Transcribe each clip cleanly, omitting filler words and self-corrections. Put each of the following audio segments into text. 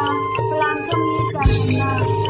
Falang Tommy Channa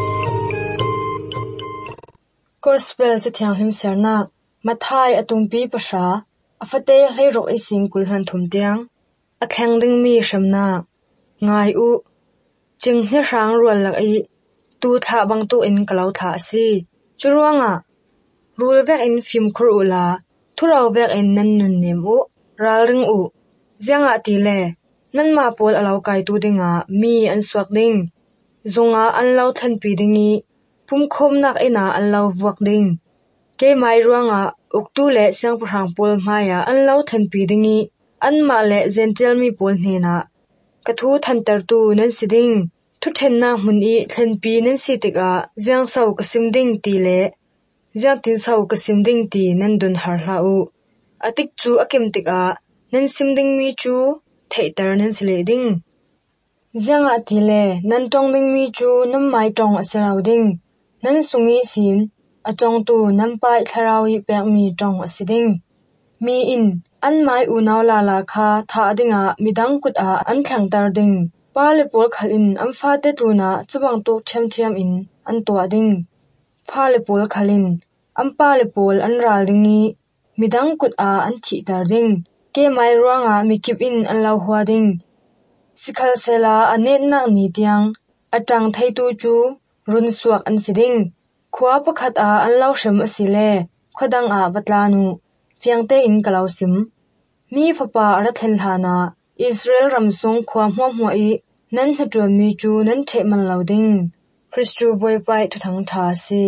Gospel se thiang him serna Mathai atumpi pasha afate hlei ising kulhan thumtiang akhang ding mi shamna ngai u jinghne rang rual lak I tu tha bang tu in kalau tha si churuanga rul vek in phim khur ula thurau vek in nan nun nim u ral ring u zianga ti le nan ma pol alau kai tu dinga mi an suak ding zonga an lau than pi dingi pum khom nak ina an lau vuak ding ke mai ruanga uktu le siang prang pol maya an lau than pi dingi an ma le zentel mi pol hna kathu than tar tu nan siding thu then na mun I thlen pi nan sitika ziang sau kasim ding ti le ziang tin sau kasim ding ti nan dun har hla u atik chu akem tika nan sim ding mi chu theitar nan sile ding ziang a ti le nan tong ding mi chu nam mai tong asarau ding nan sungi sin atong tu nan pai tharawi pek mi tong asiding mi in an mai u naw la kha tha dinga midang kut a an thlang tar ding pale pol khalin am fa te tu na chubang tok thiam in an to ding phale pol khalin am pale pol an ral ringi midang kut a an thi tar ding ke mai ruanga mikip in an lau hwa ding sikhal sela anet nak ni tiang atang thai tu chu run suak an siding khwa pakhat a an lau shem asile khodang a batlanu fiangte in kalau sim mi fapa ara thlen hana Israel ramsung khwa hwa I nan hatu mi chu nan the man loading Christu boy pai thang tha si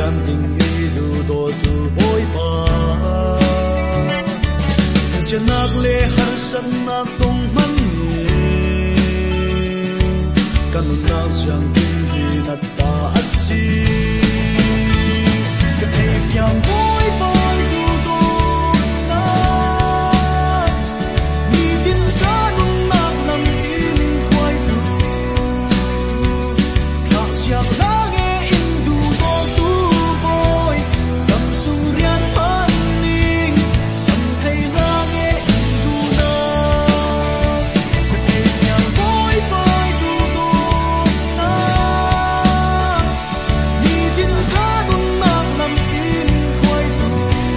rian ding ni du do tu hoi pa chen nak le har san nak tong man ni kan na siang kin di na ta asi ka ei yang hoi pa du do na ni din ka nung nak lam in khoi tu ka siang la nge in du do tu boy kam sung rian pan ning sam thai la nge in du na ka ei yang hoi pa du do na ni din ka nung nak lam in khoi tu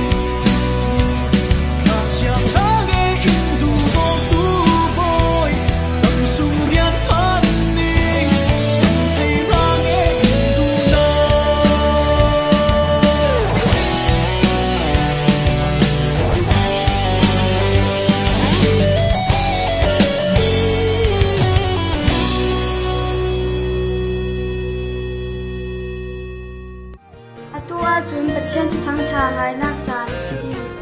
ka siang la nge in du do tu boy kam sung rian pan ning sam thai la nge in du na Atua chun pathian ti thang tha ngai nak cha si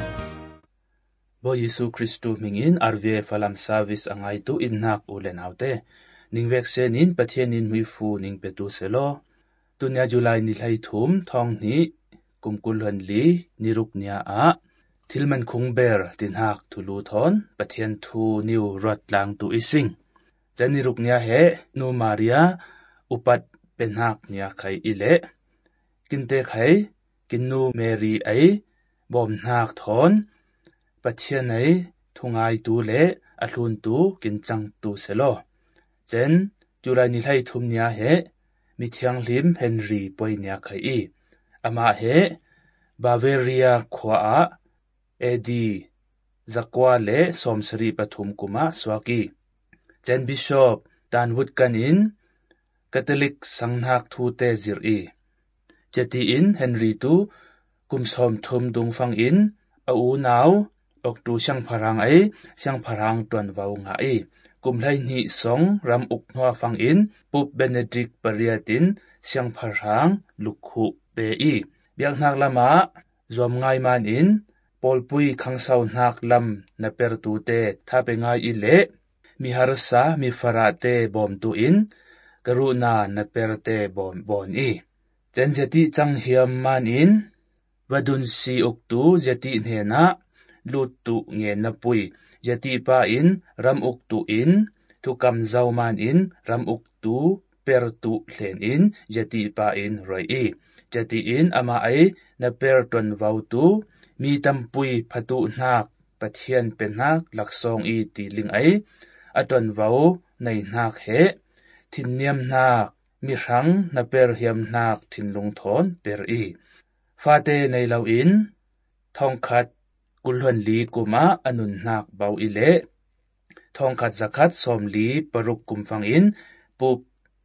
Bo Yesu Kristu mingin RVA falam service angai tu innak ulen autte ningvek senin pathianin muifu ning petu selo tunya July ni lai thum thong ni kumkul han li niruk nia a thilman khungber tinhak thulu thon pathian thu niu rot lang tu ising janiruk nia he nu Maria upat penhak nia khai ile kinte khai kinnu Mary ai bom nak thon pathian ai thungai tu le ahlun tu kinchang tu selo chen July ni lai thum nia he mithiang lim Henry poi nia khai i ama he Bavaria khwa a Edi zakwa le somsri pathum kuma swaki chen Bishop Danwood kanin Catholic sangnak thu te zir i cheti in Henry tu kumsom thum dung fang in a u naw ok tu siang pharang ai siang pharang ton wau nga i kumlai ni song ram uk hwa fang in pup Benedict pariatin siang pharang lukhu pe i biak nak lama zom ngai man in polpui khangsau nak lam na per tu te tha pe ngai i le mi harsa mi farate bom tu in karuna na per te bom bon i chen jeti chang hiam man in vadun si ok tu jeti nhena lut tu nge na pui jeti pa in ram uk tu in tu kam zau man in ram uk tu per tu hlen in jeti pa in roi i jeti in ama ai na per ton vau tu mi tam pui phatu nak pathian pen nak laksong i ti ling ai aton vau nei nak he thin niam nak mi rang na per hiam nak thin lung thon per i fate nei lo in thong khat kulhon li kuma anun nak bau i le thong khat zakhat som li paruk kum fang in pup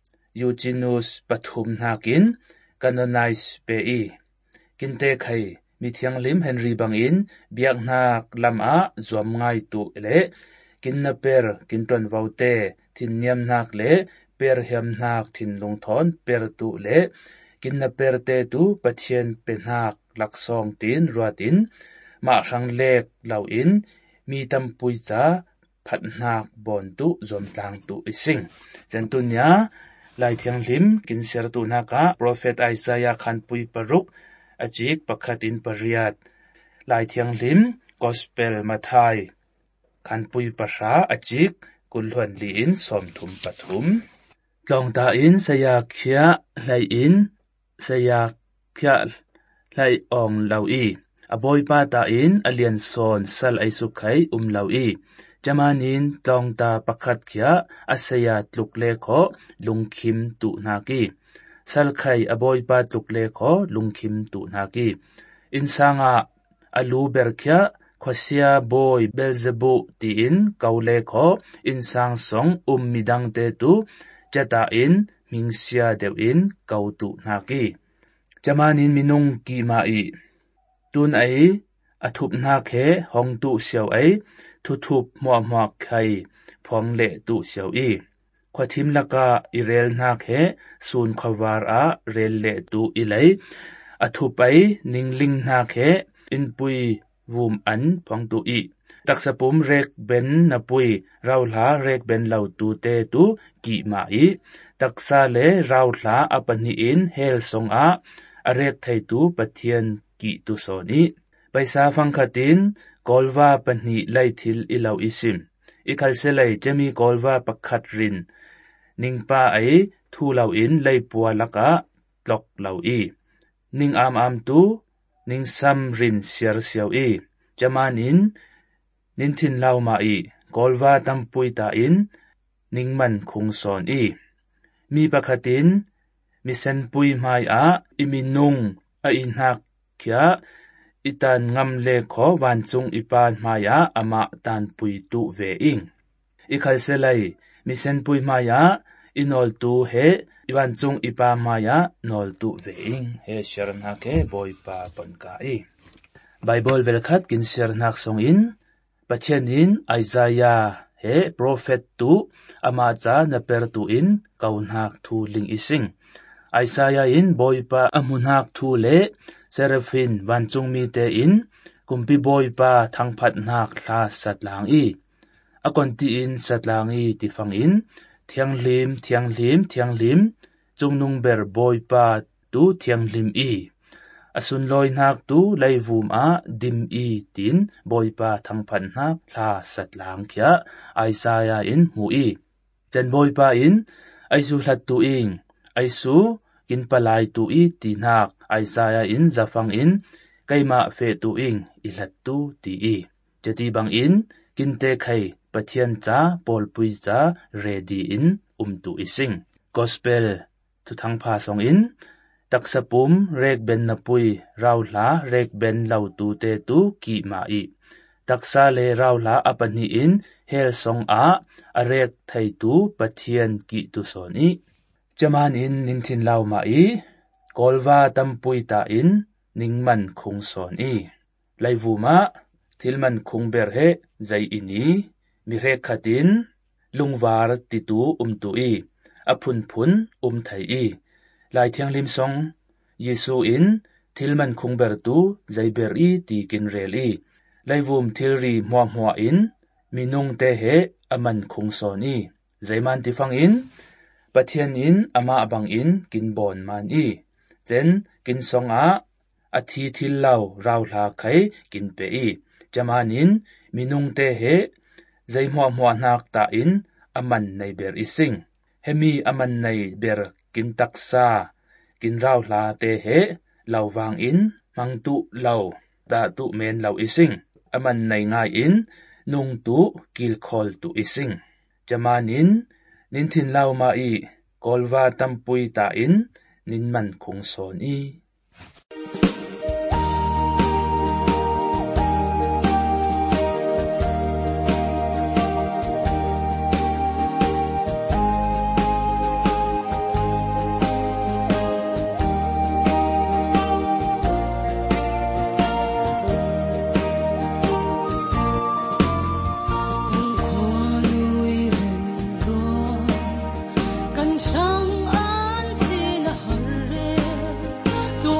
Eugenius pathum nakin canonize pe i kinte khai mithiang lim Henry bang in biak nak lama zuam ngai tu le kinna per kinton vaute thin niam nak le per hiam nak thin lung thon per tu le kinna per te tu pathian pe nak laksong tin ruatin ma sang lek lau in mi tam pui cha phat nak bon tu zom tlang tu ising centunya lai thiang lim kin ser tu naka prophet Isaiah khan pui paruk achik pakhatin pariat lai thiang lim gospel mathai khan pui pasha achik kulhon li in som thum pathum tlong ta in saya khia lai in saya khia lai ong lau i aboi pa ta in alian son sal ai su khai lau i jamanin tlong ta pakhat khia asaya tluk le kho lungkhim tu naki sal khai aboi pa tluk le kho lungkhim tu naki insanga alu berkhia khosia boy belzebu ti in kaule kho insang song midang te tu jata in mingsia deu in kautu naki jamanin minung ki ma i tun ai athup na khe hong tu siau ai thu thup mo khai phong le tu siau i khwathim laka irel na khe sun khawar a rel le tu ilai อธุไปนิงลิงนาเคอินปุยวูมอันพองตุอีตักสปุมเรกเบนนปุยเราหลาเรกเบนเหล่าตูเตตุกีมาอีตักซาเลเราหลาอปันนีอินเฮลสงอาเรกไทตูปะเทียนกีตุโซนีไปซาฟังขัดินกอลวาปันนีไลทิลอิลาวอิซิมอีคัลเซไลจะมีกอลวาปักขัดรินนิงป้าไอทูเหล่าอินไลปัวลักะตลอกเหล่าอีนิงอามตูนิงซัมรินเสียร์เสียวอีจะมานินทินเหล่ามาอีกอลวาตัมปุยตาอินนิงมันคงสอนอีมีปะขัดินมิเซนปุยไมอาอิมินุงอินหักเขียอิตันงำเลขอวันจงอิปานมายาอามาตันปุยตุเวอิงอิคัลเซลัยมิเซนปุยมายาอินอลตูเฮวันจงอิปามายานอลตูเวอิงเฮเชรนักเฮบอยปาปันกาอีไบเบิลเวลคัดกินเชรนักทรงอินปัจเจนินไอซายาเฮโปรเฟตตูอามาจานเปรตูอินกาวนักทูลิงอิสิงไอซายาอินบอยปาอามุนักทูเลเซรฟินวันจงมีเตอินกุมพิบอยปาทั้งพัดนักลาสัตลางอีอากอนตีอินสัตลางอีที่ฟังอินเทียงลิมจงนุงเบอร์บอยปาตูเทียงลิมอีอสุนลอยนักตูไลวูมอาดิมอีตินบอยปาทั้งพัดนักลาสัตลางเขียไอซายาอินหูอีจันบอยปาอินไอซูหลัดตูอิงไอซูกินปลายตูอีตีนักไอซายาอินจะฟังอินไกมาเฟตูอิงอิหลัดตูตีอีจะตีบังอินกินเตไขปะเทียนจ้าปอลปุยจ้าเรดีอินตูอิสิงกอสเปลทุทังพาสองอินตักสปุมเรกเบนนปุยเราหลาเรกเบนเหล่าตูเตตูกีมาอีตักซาเลเราหลาอปันนีอินเฮลสงอาเรกไทตูปะเทียนกีตุโซนีจามานอินนินทินเหล่ามาอีกอลวาตัมปุยตาอินนิงมันคงสอนอีไลวูมาทิลมันคงเบรเฮใจอินีมิเรขัดินลุงวาร์ติตูตูอีอพุนไทอีลายเทียงลิมซองเยซูอินทิลมันคงเบรตูใจเบรอีตีกินเรลีไลวูมทิลรีมัวอินมินุงเตเฮอมันคงสอนอีใจมันติฟังอินปะเทียนอินอามาบังอินกินบอนมันอีเจนกินซองอาทิทิลเหล่าเราลาไขกินเปอีจามานินมินุงเตเฮใจมัวนักตาอินอามันในเบรอิสิงเฮมีอามันในเบรกินตักซากินเราลาเตเฮเหล่าวางอินมังตุเหล่าตาตุเมนเหล่าอิสิงอามันในง่ายอินนุงตุกิลคอลตุอิสิงจามานินทินเหล่ามาอีกอลวาตัมปุยตาอินนินมันคงสอนอี上安静的很热。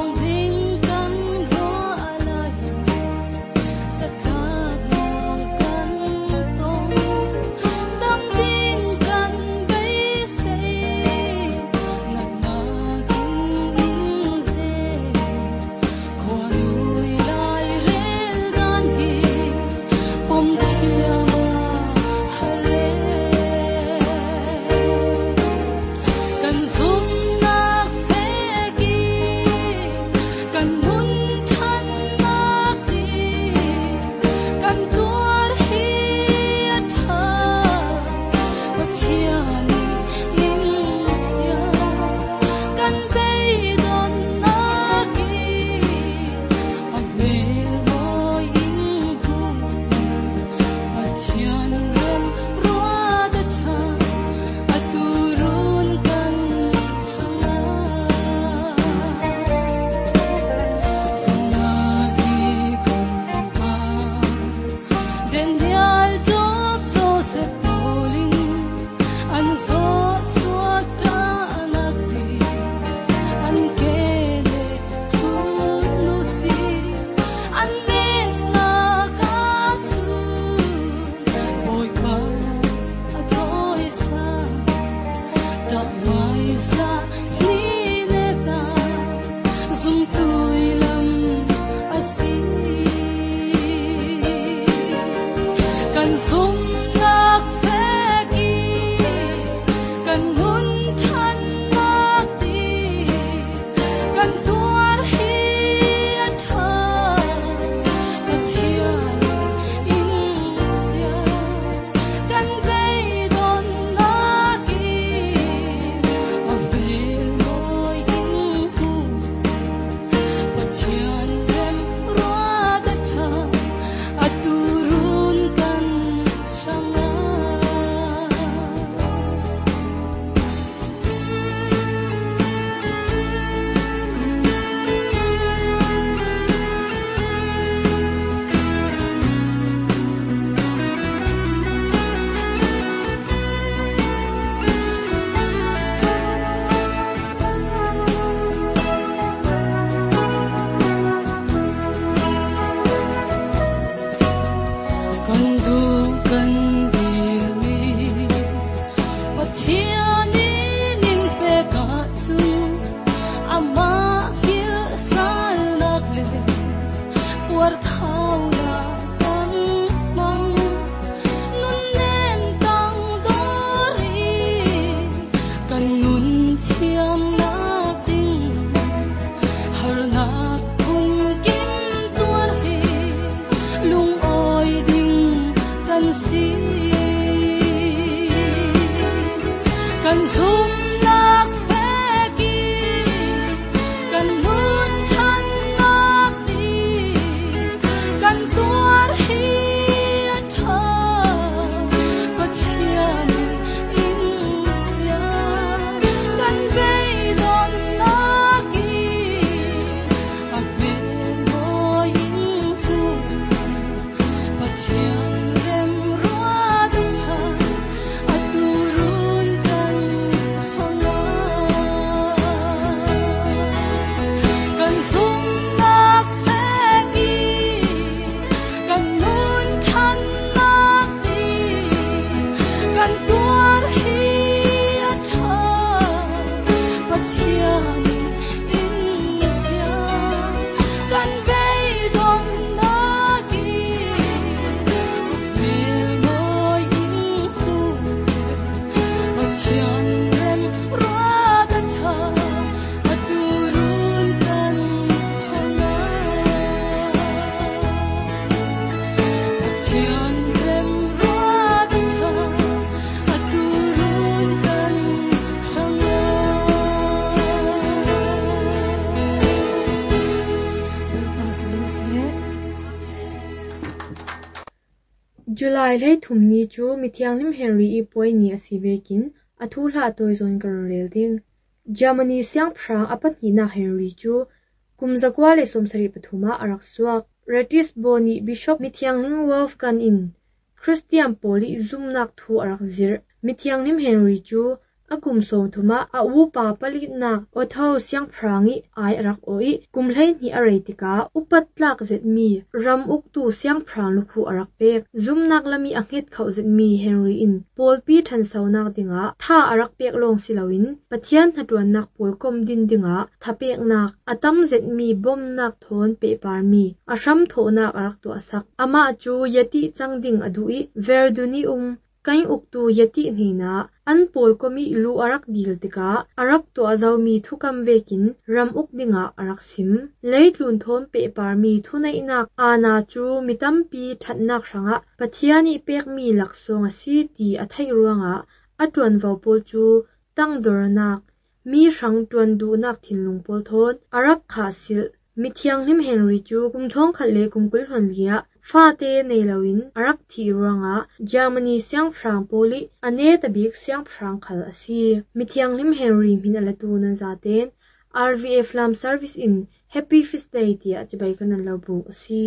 July lei thumni chu Mithianglim Henry I poi ni asivekin athula toizon karrel ding Germany siang phrang apatni na Henry chu kumzakwa le somsari pathuma araksuak Ratisboni Bishop Mithianglim Wolfgang in Christian Poli zumnak thu arakzir Mithianglim Henry chu akum som thuma awu pa palit nak otho siang phrangi ai arak oi kumhlei ni areitika upatlak zet mi ram uktu siang phrang lukhu arak pek zumnak lami anghet khau zet mi Henry in polpi than saunak dinga tha arak pek long silawin pathian hatuan nak polkom din dinga thapek nak atam zet mi bom nak thon pe par mi asham thonak arak to asak ama chu yati changding adui verduni kain uktu yati hina an pol komi lu arak dil tika arak to azaw mi thukam vekin ram uk dinga arak sim leitlun thon pe par mi thunai nak ana chu mitampi thatnak ranga pathiani pek mi laksong asi ti athai ruanga atwan vaw pol chu tangdornak mi rang twan du nak thinlung pol thon arak khasil Mithianglim Henry chu kumthong khalle kumkul honlia Fate neilawin arak thi ruanga Germany siang phrang poli ane tabik siang phrang khal asi Mithianglim Henry min alatu nan zaten RVF Lam Service in Happy Feast Day tia chibai kan labu asi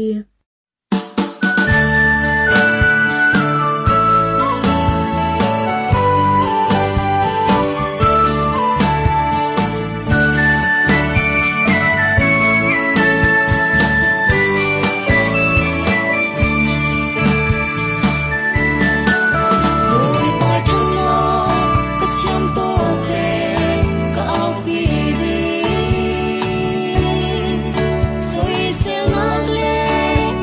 Hãy subscribe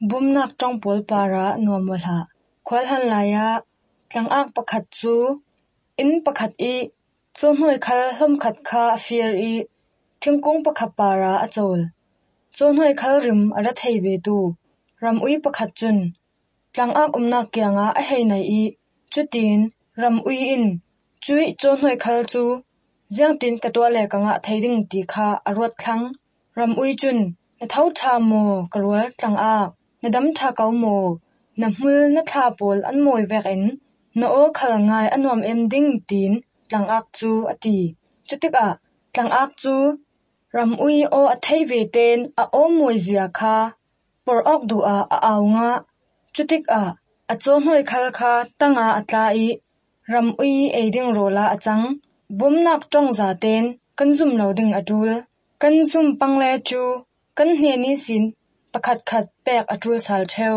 bumnak tong pol para nuamwal ha khwal han laya tlang ak pakhat chu in pakhat I chonhoi khal hlom khat kha fear I thingkung pakhat para achol chonhoi khal rim ara thei ve tu ram ui pakhat chun tlang ak umnak kyanga a hei nai I chutin ram ui in chui chonhoi khal chu jiang tin katwa le kanga theiding ti kha arwat thlang ram ui chun na thau tha mo karwal tlang ak na dam tha kau mo na hmul na tha pol an moi vek in na o khal ngai anuam em ding tin tlang ak chu ati chutik a tlang ak chu ram ui o a thei ve ten a o moi zia kha por ok du a aw nga chutik a chonhoi khal kha tanga atla I ram ui eiding rola achang bumnak tong za ten kan zum lo ding atul kan zum pangle chu kan hne ni sin pakhat khat pek atul sal theu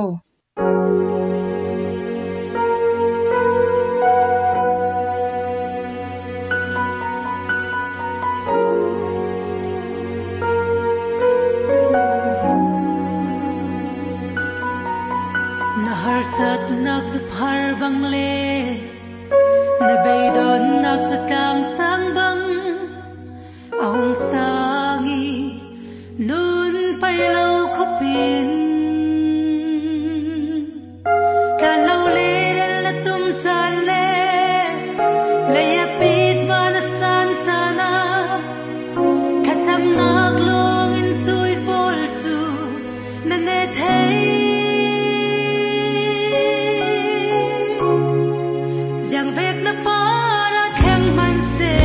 nahar sat nak zu phar bang le na beidon nak zu tang sang bang aung sangi nun pai lo khopin kan lo le la tum chan le ya pit van san chana khatam nak long in chui pol tu na ne thei giang vek na para khang man se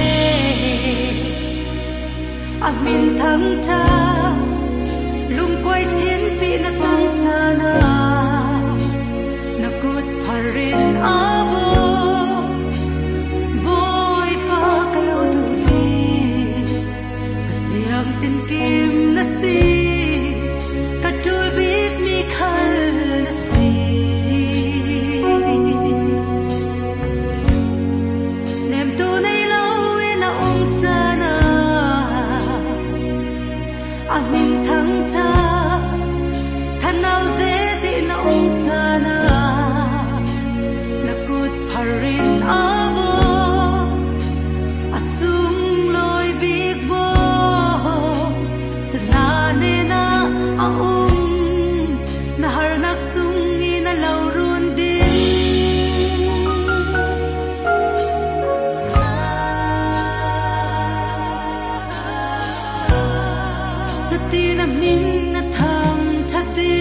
amin thang tha lung koi chien pi na tung chana na kut pharin avo boy pa kalo du pi kasiang tin kim na si katul bit mi khal na si nem tu nei lo na chana amin thang tha thanau ze ti na chana na kut pharin avo asum loi big bo chana ne na na har nak sung ni na lo run din chati na min na thang thati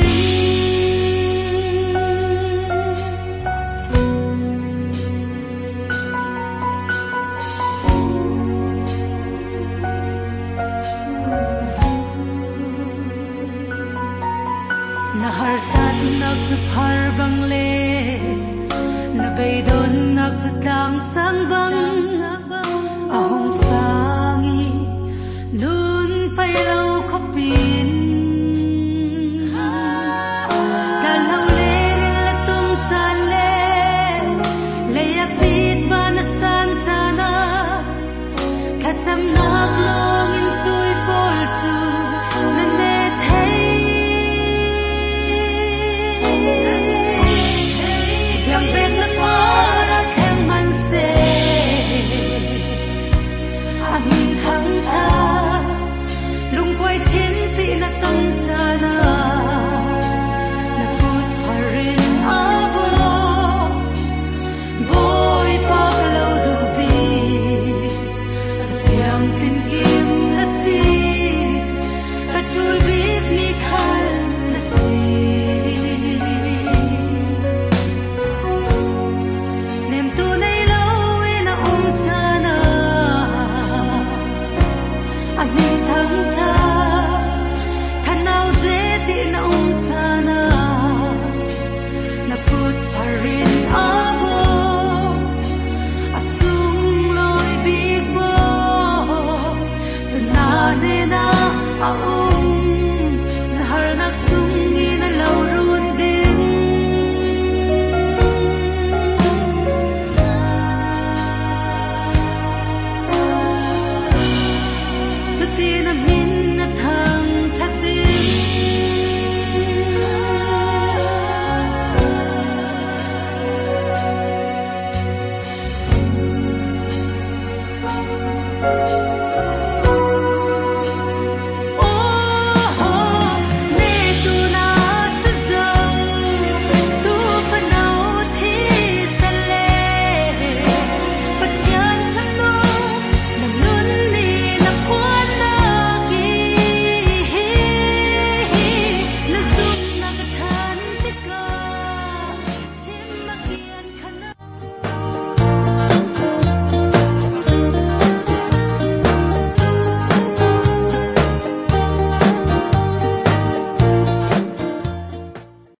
na har sat nak zu phar bang le na beidon nak zu tang sang bang ahong sangi nun pai lo